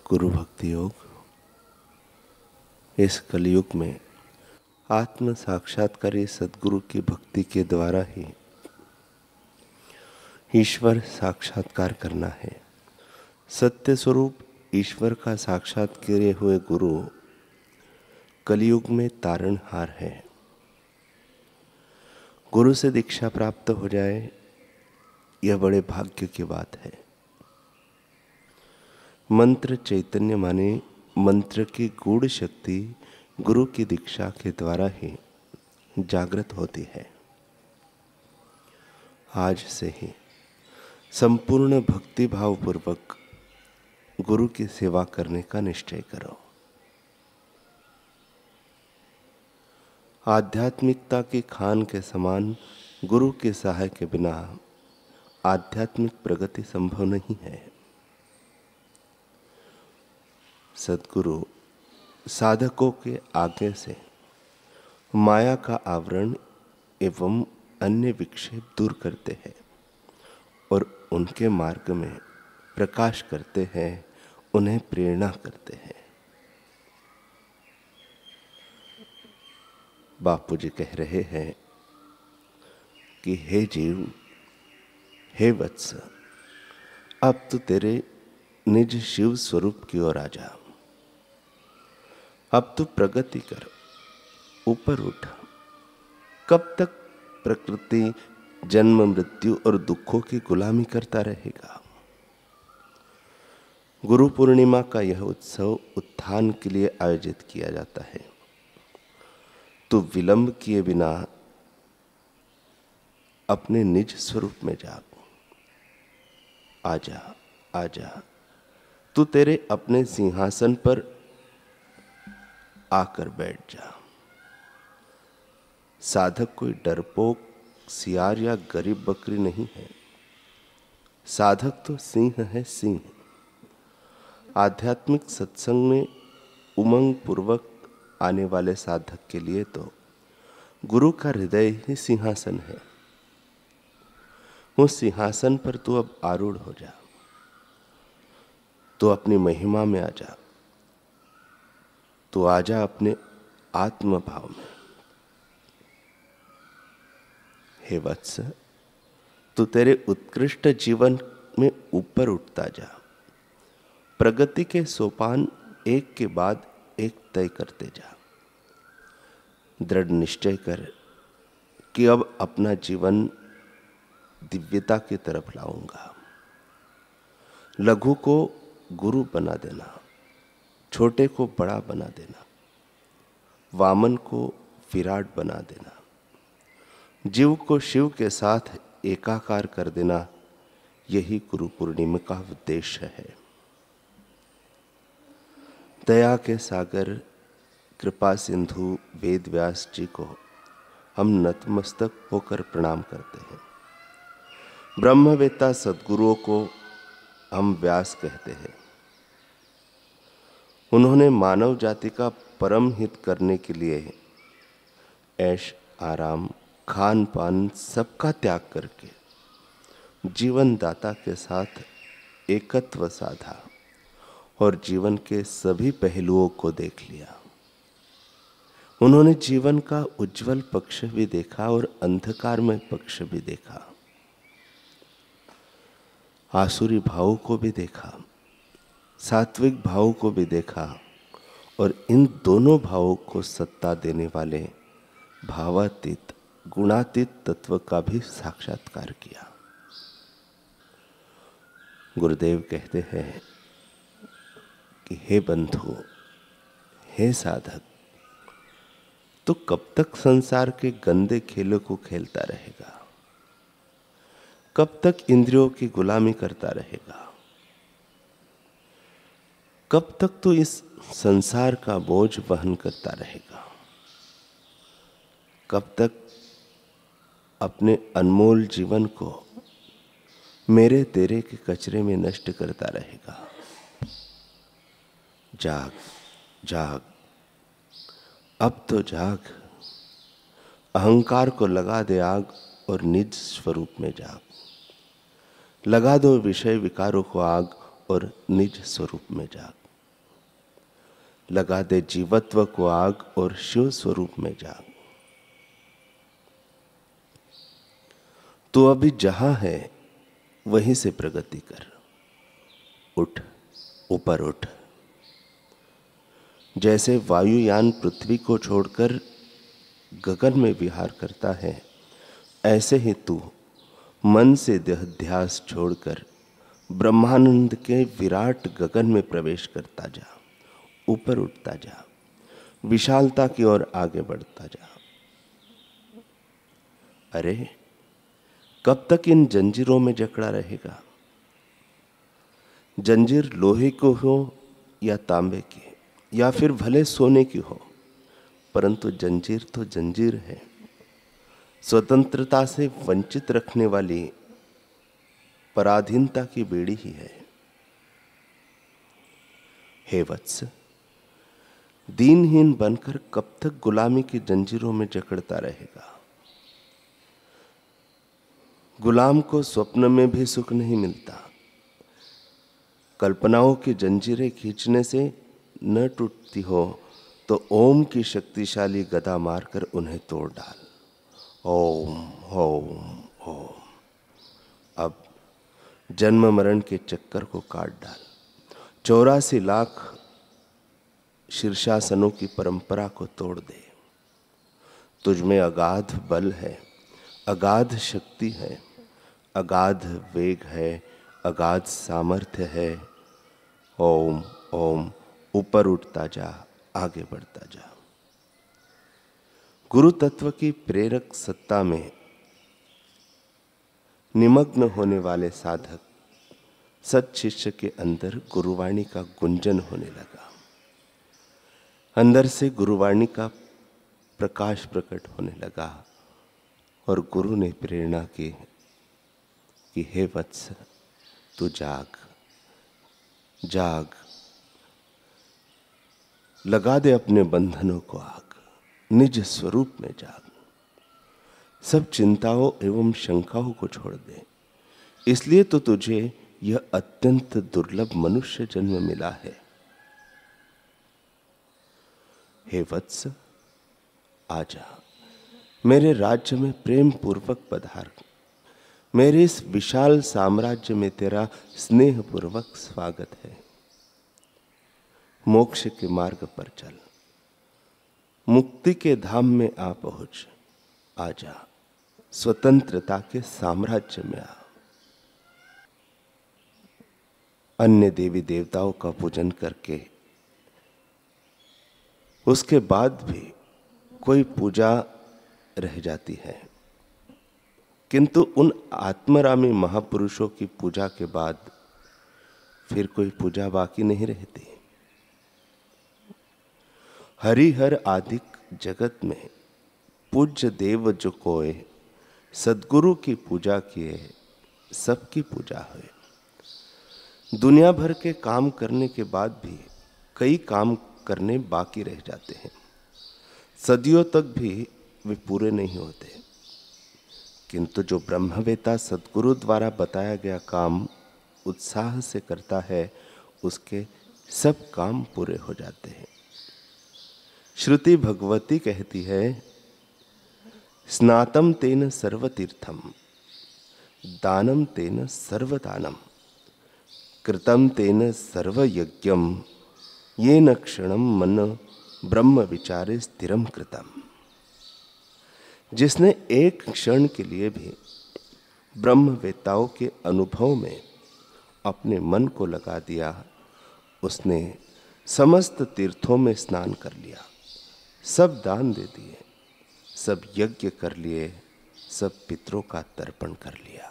गुरु भक्ति योग। इस कलयुग में आत्म साक्षात्कारी सद्गुरु की भक्ति के द्वारा ही ईश्वर साक्षात्कार करना है। सत्य स्वरूप ईश्वर का साक्षात किए हुए गुरु कलयुग में तारणहार है। गुरु से दीक्षा प्राप्त हो जाए यह बड़े भाग्य की बात है। मंत्र चैतन्य माने मंत्र की गूढ़ शक्ति गुरु की दीक्षा के द्वारा ही जागृत होती है। आज से ही संपूर्ण भक्ति भाव पूर्वक गुरु की सेवा करने का निश्चय करो। आध्यात्मिकता की खान के समान गुरु के सहाय के बिना आध्यात्मिक प्रगति संभव नहीं है। सद्गुरु साधकों के आगे से माया का आवरण एवं अन्य विक्षेप दूर करते हैं और उनके मार्ग में प्रकाश करते हैं, उन्हें प्रेरणा करते हैं। बापू जी कह रहे हैं कि हे जीव, हे वत्स, अब तो तेरे निज शिव स्वरूप की ओर आ जा। अब तू प्रगति कर, ऊपर उठ। कब तक प्रकृति जन्म मृत्यु और दुखों की गुलामी करता रहेगा? गुरु पूर्णिमा का यह उत्सव उत्थान के लिए आयोजित किया जाता है। तू विलंब किए बिना अपने निज स्वरूप में जाग। आजा, आजा, तू तेरे अपने सिंहासन पर आकर बैठ जा। साधक कोई डरपोक सियार या गरीब बकरी नहीं है। साधक तो सिंह है, सिंह। आध्यात्मिक सत्संग में उमंग पूर्वक आने वाले साधक के लिए तो गुरु का हृदय ही सिंहासन है। उस सिंहासन पर तू अब आरूढ़ हो जा। तू अपनी महिमा में आ जा। तू आजा अपने आत्म भाव में। हे वत्स, तू तेरे उत्कृष्ट जीवन में ऊपर उठता जा। प्रगति के सोपान एक के बाद एक तय करते जा। दृढ़ निश्चय कर कि अब अपना जीवन दिव्यता की तरफ लाऊंगा। लघु को गुरु बना देना, छोटे को बड़ा बना देना, वामन को विराट बना देना, जीव को शिव के साथ एकाकार कर देना, यही गुरु पूर्णिमा का उद्देश्य है। दया के सागर कृपा सिंधु वेद व्यास जी को हम नतमस्तक होकर प्रणाम करते हैं। ब्रह्मवेत्ता सद्गुरुओं को हम व्यास कहते हैं। उन्होंने मानव जाति का परम हित करने के लिए ऐश आराम खान पान सबका त्याग करके जीवन दाता के साथ एकत्व साधा और जीवन के सभी पहलुओं को देख लिया। उन्होंने जीवन का उज्जवल पक्ष भी देखा और अंधकारमय पक्ष भी देखा। आसुरी भावों को भी देखा, सात्विक भावों को भी देखा और इन दोनों भावों को सत्ता देने वाले भावातीत गुणातीत तत्व का भी साक्षात्कार किया। गुरुदेव कहते हैं कि हे बंधु, हे साधक, तो कब तक संसार के गंदे खेलों को खेलता रहेगा? कब तक इंद्रियों की गुलामी करता रहेगा? कब तक तो इस संसार का बोझ वहन करता रहेगा? कब तक अपने अनमोल जीवन को मेरे तेरे के कचरे में नष्ट करता रहेगा? जाग, जाग, अब तो जाग। अहंकार को लगा दे आग और निज स्वरूप में जाग। लगा दो विषय विकारों को आग और निज स्वरूप में जाग। लगा दे जीवत्व को आग और शिव स्वरूप में जाग। तो अभी जहां है वहीं से प्रगति कर। उठ, ऊपर उठ। जैसे वायुयान पृथ्वी को छोड़कर गगन में विहार करता है, ऐसे ही तू मन से देहाध्यास छोड़कर ब्रह्मानंद के विराट गगन में प्रवेश करता जा, ऊपर उठता जा, विशालता की ओर आगे बढ़ता जा। अरे कब तक इन जंजीरों में जकड़ा रहेगा? जंजीर लोहे को हो या तांबे की, या फिर भले सोने की हो, परंतु जंजीर तो जंजीर है। स्वतंत्रता से वंचित रखने वाली पराधीनता की बेड़ी ही है। हे वत्स, दीनहीन बनकर कब तक गुलामी की जंजीरों में जकड़ता रहेगा? गुलाम को स्वप्न में भी सुख नहीं मिलता। कल्पनाओं की जंजीरें खींचने से न टूटती हो तो ओम की शक्तिशाली गदा मारकर उन्हें तोड़ डाल। ओम ओम ओम। अब जन्म मरण के चक्कर को काट डाल। 84 लाख शीर्षासनों की परंपरा को तोड़ दे। तुझमें अगाध बल है, अगाध शक्ति है, अगाध वेग है, अगाध सामर्थ्य है। ओम ओम। ऊपर उठता जा, आगे बढ़ता जा। गुरु तत्व की प्रेरक सत्ता में निमग्न होने वाले साधक सत शिष्य के अंदर गुरुवाणी का गुंजन होने लगा। अंदर से गुरुवाणी का प्रकाश प्रकट होने लगा और गुरु ने प्रेरणा की कि हे वत्स, तू जाग, जाग, लगा दे अपने बंधनों को आग, निज स्वरूप में जाग। सब चिंताओं एवं शंकाओं को छोड़ दे। इसलिए तो तुझे यह अत्यंत दुर्लभ मनुष्य जन्म मिला है। हे वत्स, आजा, मेरे राज्य में प्रेम पूर्वक पधार। मेरे इस विशाल साम्राज्य में तेरा स्नेह पूर्वक स्वागत है। मोक्ष के मार्ग पर चल, मुक्ति के धाम में आ पहुंच। आजा, स्वतंत्रता के साम्राज्य में आ। अन्य देवी देवताओं का पूजन करके उसके बाद भी कोई पूजा रह जाती है, किंतु उन आत्मरामी महापुरुषों की पूजा के बाद फिर कोई पूजा बाकी नहीं रहती। हरिहर आदिक जगत में पूज्य देव जो कोय, सद्गुरु की पूजा किए सबकी पूजा हुए। दुनिया भर के काम करने के बाद भी कई काम करने बाकी रह जाते हैं। सदियों तक भी वे पूरे नहीं होते, किंतु जो ब्रह्मवेता सद्गुरु द्वारा बताया गया काम उत्साह से करता है, उसके सब काम पूरे हो जाते हैं। श्रुति भगवती कहती है, स्नातम तेन सर्वतीर्थम, दानम तेन सर्वदानम, कृतम तेन सर्वयज्ञम, येन क्षणम मन ब्रह्म विचारे स्थिरम कृतम। जिसने एक क्षण के लिए भी ब्रह्मवेत्ताओं के अनुभव में अपने मन को लगा दिया, उसने समस्त तीर्थों में स्नान कर लिया, सब दान दे दिए, सब यज्ञ कर लिए, सब पितरों का तर्पण कर लिया।